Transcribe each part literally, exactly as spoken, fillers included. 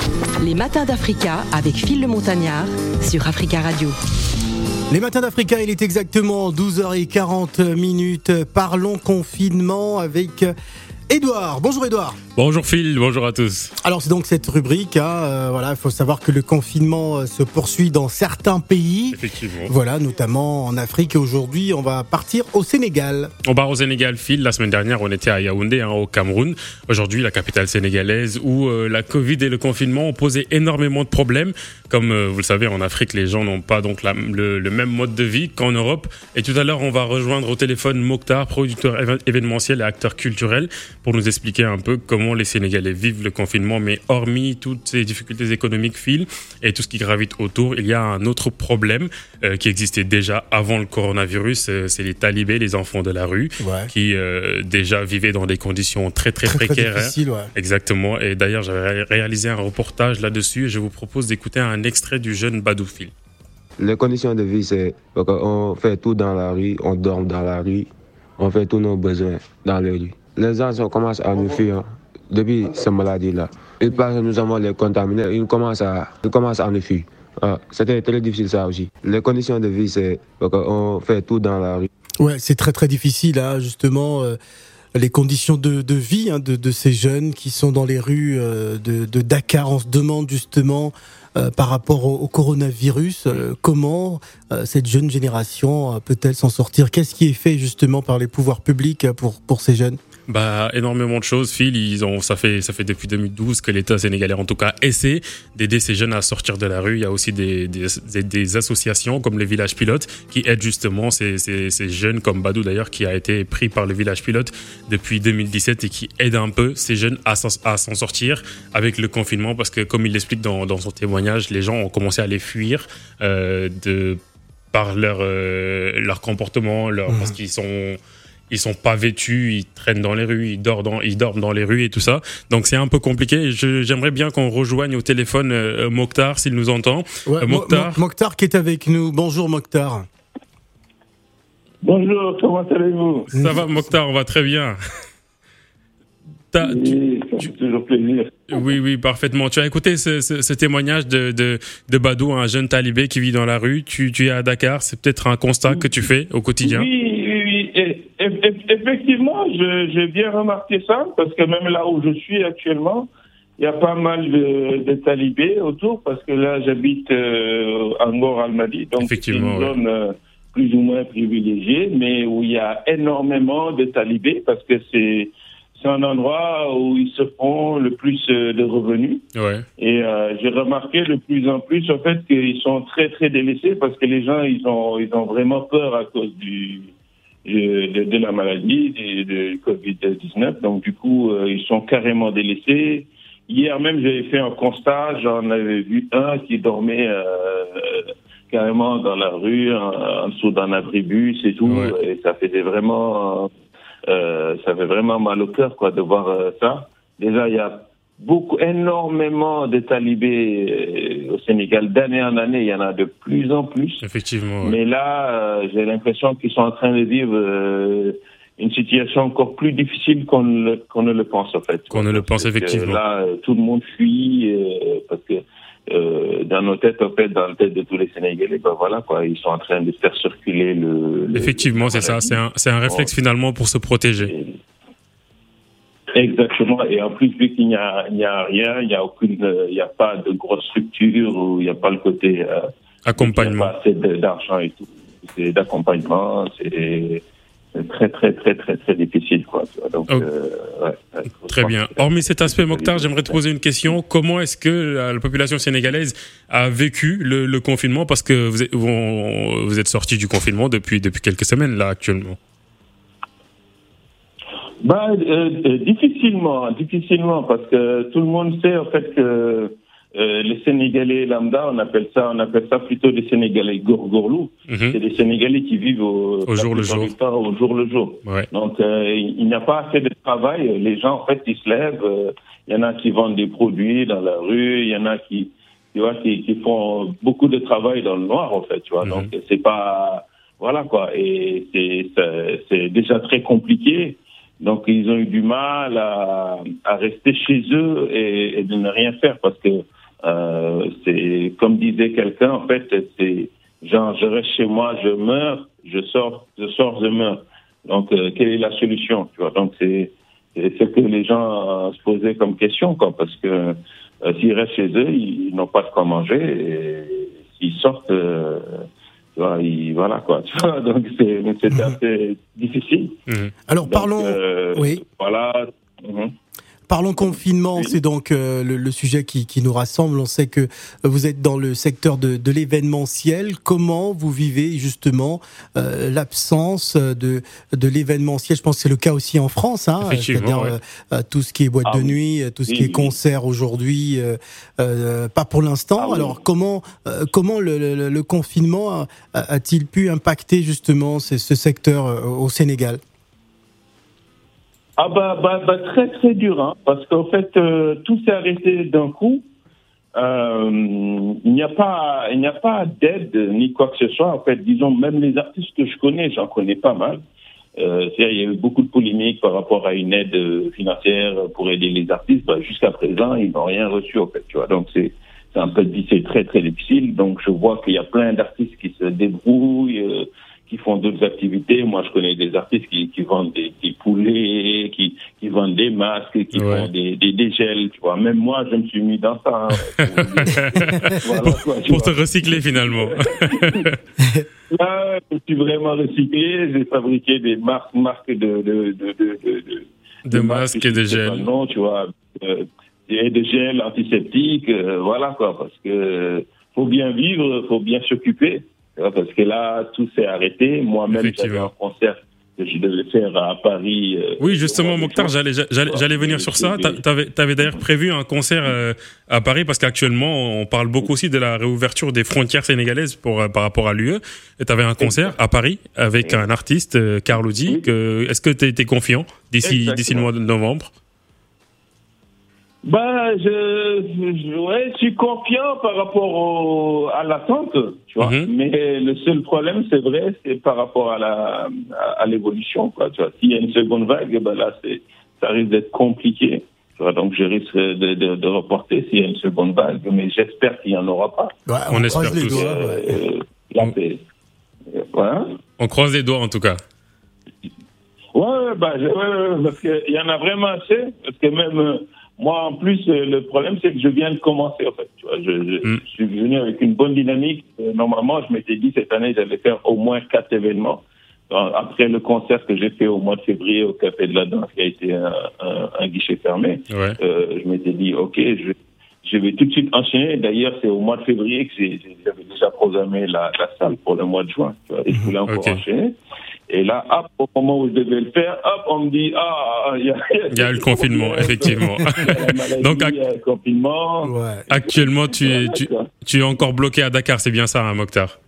Les matins d'Africa avec Phil le Montagnard sur Africa Radio. Les matins d'Africa, il est exactement douze heures quarante minutes. Parlons confinement avec Edouard. Bonjour Edouard. Bonjour Phil, bonjour à tous. Alors c'est donc cette rubrique, hein, euh, voilà, il faut savoir que le confinement euh, se poursuit dans certains pays. Effectivement. Voilà, notamment en Afrique. Et aujourd'hui, on va partir au Sénégal. On part au Sénégal, Phil. La semaine dernière, on était à Yaoundé, hein, au Cameroun. Aujourd'hui, la capitale sénégalaise, où euh, la Covid et le confinement ont posé énormément de problèmes. Comme euh, vous le savez, en Afrique, les gens n'ont pas donc la, le, le même mode de vie qu'en Europe. Et tout à l'heure, on va rejoindre au téléphone Mokhtar, producteur éve- événementiel et acteur culturel, pour nous expliquer un peu comment les Sénégalais vivent le confinement, mais hormis toutes ces difficultés économiques, Phil, et tout ce qui gravite autour, il y a un autre problème euh, qui existait déjà avant le coronavirus, euh, c'est les talibés, les enfants de la rue, Ouais. qui euh, déjà vivaient dans des conditions très très, Très, très précaires. difficile, ouais. Exactement, et d'ailleurs j'avais ré- réalisé un reportage là-dessus, et je vous propose d'écouter un extrait du jeune Badou, Phil. Les conditions de vie, c'est qu'on fait tout dans la rue, on dort dans la rue, on fait tous nos besoins dans les rues. Les gens on commencent à nous fuir depuis cette maladie-là. Ils pensent que nous avons les contaminés, ils commencent à, ils commencent à nous fuir. Ah, c'était très difficile ça aussi. Les conditions de vie, c'est qu'on fait tout dans la rue. Ouais, c'est très très difficile, hein, justement, euh, les conditions de, de vie hein, de, de ces jeunes qui sont dans les rues euh, de, de Dakar. On se demande justement, euh, par rapport au, au coronavirus, euh, comment euh, cette jeune génération euh, peut-elle s'en sortir ? Qu'est-ce qui est fait justement par les pouvoirs publics pour, pour ces jeunes ? Bah, énormément de choses, Phil. Ils ont, ça fait, ça fait depuis deux mille douze que l'État sénégalais, en tout cas, essaie d'aider ces jeunes à sortir de la rue. Il y a aussi des, des, des, des associations comme les villages pilotes qui aident justement ces, ces, ces jeunes, comme Badou d'ailleurs, qui a été pris par le village pilote depuis deux mille dix-sept et qui aide un peu ces jeunes à s'en, à s'en sortir avec le confinement, parce que comme il l'explique dans, dans son témoignage, les gens ont commencé à les fuir euh, de, par leur, euh, leur comportement, leur, mmh. parce qu'ils sont... Ils sont pas vêtus, ils traînent dans les rues, ils dorment dans, ils dorment dans les rues et tout ça. Donc c'est un peu compliqué. Je, j'aimerais bien qu'on rejoigne au téléphone euh, Mokhtar, s'il nous entend. Ouais, euh, Mokhtar. Mo- Mokhtar qui est avec nous. Bonjour Mokhtar. Bonjour, comment allez-vous ? Ça va Mokhtar, on va très bien. T'as, oui, ça tu, fait toujours plaisir. Oui, oui, parfaitement. Tu as écouté ce, ce, ce témoignage de, de, de Badou, un jeune talibé qui vit dans la rue. Tu, tu es à Dakar, c'est peut-être un constat que tu fais au quotidien. Oui, oui, oui. Et, et, et, effectivement, je, j'ai bien remarqué ça, parce que même là où je suis actuellement, il y a pas mal de, de talibés autour, parce que là, j'habite euh, à Ngor Almadi, donc c'est une ouais. zone euh, plus ou moins privilégiée, mais où il y a énormément de talibés, parce que c'est... C'est un endroit où ils se font le plus de revenus. Ouais. Et euh, j'ai remarqué de plus en plus, en fait, qu'ils sont très, très délaissés parce que les gens, ils ont, ils ont vraiment peur à cause du, de, de la maladie, de, de covid dix-neuf. Donc, du coup, euh, ils sont carrément délaissés. Hier même, j'avais fait un constat. J'en avais vu un qui dormait euh, carrément dans la rue, en, en dessous d'un abribus et tout. Ouais. Et ça faisait vraiment... Euh, ça fait vraiment mal au cœur, quoi, de voir euh, ça. Déjà, il y a beaucoup, énormément de talibés euh, au Sénégal. D'année en année, il y en a de plus en plus. Effectivement. Ouais. Mais là, euh, j'ai l'impression qu'ils sont en train de vivre euh, une situation encore plus difficile qu'on ne, qu'on ne le pense, en fait. Qu'on ne le pense, parce effectivement. Là, euh, tout le monde fuit euh, parce que Euh, dans nos têtes, en fait, dans la tête de tous les Sénégalais, ben voilà, quoi, ils sont en train de faire circuler le... le Effectivement, c'est ça, c'est un, c'est un réflexe bon. finalement pour se protéger. Et, exactement, et en plus, vu qu'il n'y a, il n'y a rien, il n'y a aucune, il n'y a pas de grosse structure, ou il n'y a pas le côté... Euh, accompagnement. Il n'y a pas assez d'argent et tout, c'est d'accompagnement, c'est... C'est très, très, très, très, très difficile, quoi. Donc, oh. euh, ouais, très bien. Hormis cet aspect, Mokhtar, j'aimerais te poser une question. Comment est-ce que la, la population sénégalaise a vécu le, le confinement ? Parce que vous êtes, vous, vous êtes sortis du confinement depuis, depuis quelques semaines, là, actuellement. Bah, euh, euh, difficilement, difficilement, parce que tout le monde sait, en fait, que Euh, les Sénégalais lambda, on appelle ça, on appelle ça plutôt des Sénégalais gorgorlou. Mm-hmm. C'est des Sénégalais qui vivent au, au jour le jour. Temps, au jour le jour. Ouais. Donc, euh, il n'y a pas assez de travail. Les gens, en fait, ils se lèvent. Il euh, y en a qui vendent des produits dans la rue. Il y en a qui, tu vois, qui, qui font beaucoup de travail dans le noir, en fait. Tu vois. Mm-hmm. Donc, c'est pas, voilà quoi. Et c'est, c'est, c'est déjà très compliqué. Donc, ils ont eu du mal à, à rester chez eux et, et de ne rien faire parce que Euh, c'est comme disait quelqu'un, en fait, c'est genre je reste chez moi, je meurs, je sors, je sors, je meurs. Donc euh, quelle est la solution, tu vois? Donc c'est c'est ce que les gens euh, se posaient comme question, quoi, parce que euh, s'ils restent chez eux, ils, ils n'ont pas de quoi manger, et s'ils sortent, euh, tu vois, ils, voilà quoi. Tu vois, donc c'est c'est assez difficile. Mmh. Alors donc, parlons, euh, oui. Voilà. Mmh. Parlons confinement, c'est donc euh, le, le sujet qui, qui nous rassemble. On sait que vous êtes dans le secteur de, de l'événementiel. Comment vous vivez justement euh, l'absence de, de l'événementiel? Je pense que c'est le cas aussi en France, hein, c'est-à-dire ouais. euh, tout ce qui est boîte ah, de nuit, tout ce oui, qui est concert oui. aujourd'hui, euh, euh, pas pour l'instant. Ah, Alors oui. comment euh, comment le, le, le confinement a, a-t-il pu impacter justement ce, ce secteur euh, au Sénégal? Ah bah, bah, bah très très dur, hein, parce qu'en fait euh, tout s'est arrêté d'un coup. Euh, il n'y a pas il n'y a pas d'aide ni quoi que ce soit. En fait, disons même les artistes que je connais, j'en connais pas mal. Euh, c'est-à-dire, il y a eu beaucoup de polémiques par rapport à une aide financière pour aider les artistes. Bah, jusqu'à présent, ils n'ont rien reçu en fait. Tu vois, donc c'est c'est un peu c'est très très difficile. Donc je vois qu'il y a plein d'artistes qui se débrouillent. Euh, qui font d'autres activités. Moi, je connais des artistes qui, qui vendent des, des poulets, qui, qui vendent des masques, qui ouais. font des, des dégels, tu vois. Même moi, je me suis mis dans ça. Hein, pour voilà, quoi, pour te recycler, finalement. Là, je suis vraiment recyclé. J'ai fabriqué des marques, marques de, de, de, de, de, de, de, de masques et de gels. Non, tu vois. Euh, et de gels antiseptiques, euh, voilà, quoi. Parce que faut bien vivre, faut bien s'occuper. Parce que là, tout s'est arrêté. Moi-même, j'avais un concert que je devais faire à Paris. Euh, oui, justement, Mokhtar, j'allais, j'allais, j'allais venir sur ça. Tu avais d'ailleurs prévu un concert euh, à Paris parce qu'actuellement, on parle beaucoup aussi de la réouverture des frontières sénégalaises pour, euh, par rapport à l'U E. Et tu avais un concert à Paris avec un artiste, euh, Carlou-D. Oui. Que, est-ce que tu es confiant d'ici, d'ici le mois de novembre? Ben, je, je, ouais, je suis confiant par rapport au, à l'attente, tu vois. Mm-hmm. Mais le seul problème, c'est vrai, c'est par rapport à la, à, à l'évolution, quoi, tu vois. S'il y a une seconde vague, ben là, c'est, ça risque d'être compliqué, tu vois. Donc, je risque de, de, de reporter s'il y a une seconde vague, mais j'espère qu'il n'y en aura pas. Ouais, on, on espère tous. Doigts, euh, ouais. Là, c'est, voilà. On croise les doigts, en tout cas. Ouais, bah, ouais, ouais, parce qu'il y en a vraiment assez, parce que même, euh, moi, en plus, euh, le problème, c'est que je viens de commencer, en fait. Tu vois, je, je, mm. je suis venu avec une bonne dynamique. Euh, normalement, je m'étais dit, cette année, j'allais faire au moins quatre événements. Donc, après le concert que j'ai fait au mois de février au Café de la Danse, qui a été un, un, un guichet fermé, ouais. euh, je m'étais dit, OK, je, je vais tout de suite enchaîner. D'ailleurs, c'est au mois de février que j'ai, j'avais déjà programmé la, la salle pour le mois de juin. Tu vois, et je voulais encore okay. enchaîner. Et là, hop, au moment où je devais le faire, hop, on me dit, ah, il y a, il y a le confinement, effectivement. Maladie, donc, il y a le confinement. Ouais. Actuellement, tu es, tu, tu es encore bloqué à Dakar, c'est bien ça, hein, Mokhtar?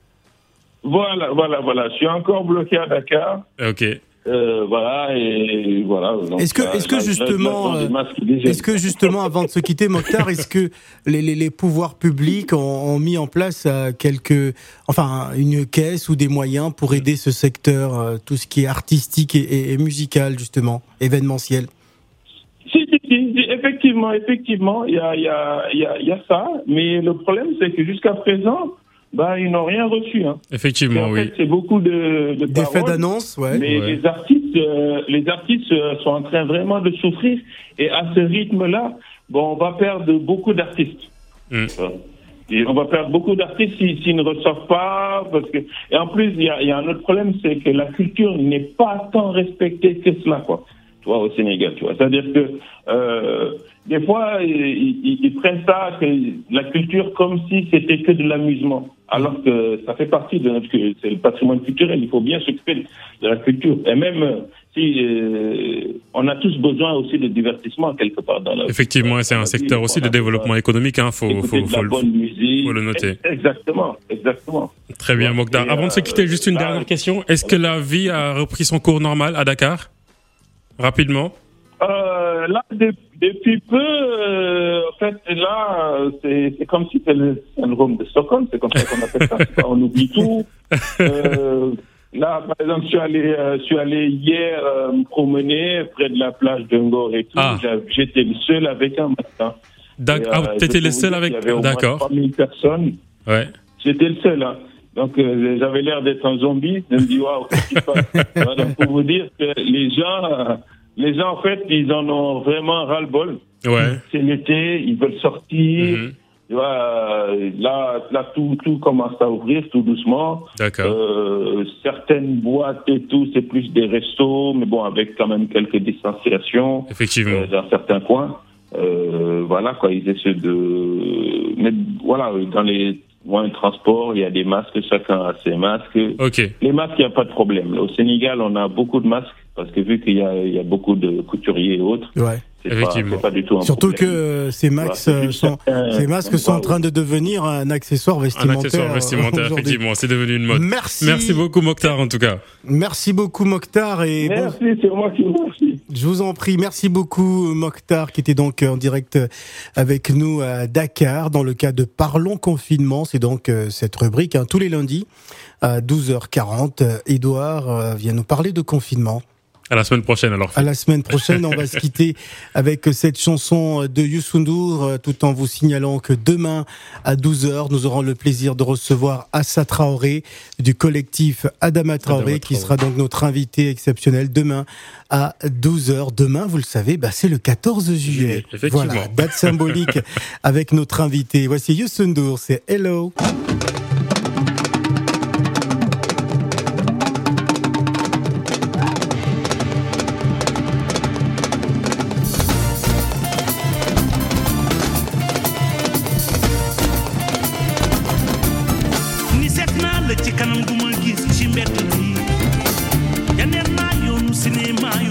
Voilà, voilà, voilà. Je suis encore bloqué à Dakar. Ok. Euh, voilà, et voilà. Donc, est-ce que, est-ce que justement, euh, est-ce que justement, avant de se quitter, Mokhtar, est-ce que les, les, les pouvoirs publics ont, ont mis en place euh, quelques, enfin, une caisse ou des moyens pour aider ce secteur, euh, tout ce qui est artistique et, et, et musical, justement, événementiel? Si, si, si, si, effectivement, effectivement, il y a, il y a, il y a, il y a ça, mais le problème, c'est que jusqu'à présent, bah, ils n'ont rien reçu. Hein. Effectivement, en oui. fait, c'est beaucoup de, de des faits d'annonce, ouais. Mais ouais. les artistes, euh, les artistes euh, sont en train vraiment de souffrir. Et à ce rythme-là, bon, on va perdre beaucoup d'artistes. Mm. Et on va perdre beaucoup d'artistes s'ils, s'ils ne ressortent pas. Parce que... Et en plus, il y a, y a un autre problème, c'est que la culture n'est pas tant respectée que cela, quoi. Tu vois, au Sénégal, tu vois. C'est-à-dire que euh, des fois, ils, ils, ils prennent ça, que la culture, comme si c'était que de l'amusement. Alors que ça fait partie de notre, c'est le patrimoine culturel. Il faut bien s'occuper de la culture. Et même si euh, on a tous besoin aussi de divertissement quelque part dans la. Effectivement, c'est un secteur aussi de développement économique. Hein, faut, faut, faut, faut, musique, faut le noter. Exactement, exactement. Très bien, Mokhtar. Avant de se quitter, juste une là, dernière question. Est-ce que la vie a repris son cours normal à Dakar? Rapidement. Euh, là, de, depuis peu, euh, en fait, là, c'est, c'est comme si c'était le syndrome de Stockholm, c'est comme ça qu'on appelle ça. On oublie tout. Euh, là, par exemple, je suis allé, euh, je suis allé hier euh, me promener près de la plage de Ngor et tout. Ah. J'étais le seul avec un masque. Hein. D'accord. Ah, t'étais le seul avec. Il y avait au moins D'accord. trois mille personnes. Ouais. J'étais le seul. Hein. Donc, euh, j'avais l'air d'être un zombie. Je me dis, waouh, qu'est-ce qui se passe? Donc, pour vous dire que les gens, euh, les gens, en fait, ils en ont vraiment ras-le-bol. Ouais. C'est l'été, ils veulent sortir. Mhm. Tu vois, là, là tout, tout commence à ouvrir tout doucement. D'accord. Euh, certaines boîtes et tout, c'est plus des restos, mais bon, avec quand même quelques distanciations Effectivement. euh, dans certains coins. Euh, voilà, quoi, ils essaient de... Mais voilà, dans les moyens de transport, il y a des masques, chacun a ses masques. Ok. Les masques, il n'y a pas de problème. Au Sénégal, on a beaucoup de masques, parce que vu qu'il y a, il y a beaucoup de couturiers et autres, Ouais. c'est Effectivement. pas, c'est pas du tout un Surtout problème. que euh, ces, max, Voilà, c'est euh, juste sont, certains ces masques sont en endroits train de devenir un accessoire Un vestimentaire. accessoire euh, vestimentaire, aujourd'hui. effectivement. C'est devenu une mode. Merci. Merci beaucoup, Mokhtar, en tout cas. Merci beaucoup, Mokhtar. Et bon, Merci, c'est moi qui vous remercie. je vous en prie. Merci beaucoup, Mokhtar, qui était donc en direct avec nous à Dakar dans le cadre de Parlons Confinement. C'est donc euh, cette rubrique, hein, tous les lundis à douze heures quarante. Édouard euh, vient nous parler de confinement. À la semaine prochaine, alors. À la semaine prochaine, on va se quitter avec cette chanson de Youssou N'Dour, tout en vous signalant que demain, à douze heures, nous aurons le plaisir de recevoir Assa Traoré du collectif Adama Traoré, Adama qui Traoré. sera donc notre invité exceptionnel demain à douze heures. Demain, vous le savez, bah, c'est le quatorze juillet. Effectivement. Voilà, date symbolique avec notre invité. Voici Youssou N'Dour, c'est Hello. ni seet naa la ci kanam gu ma gis ci mbedd bi ya neex naa yoonu cinéma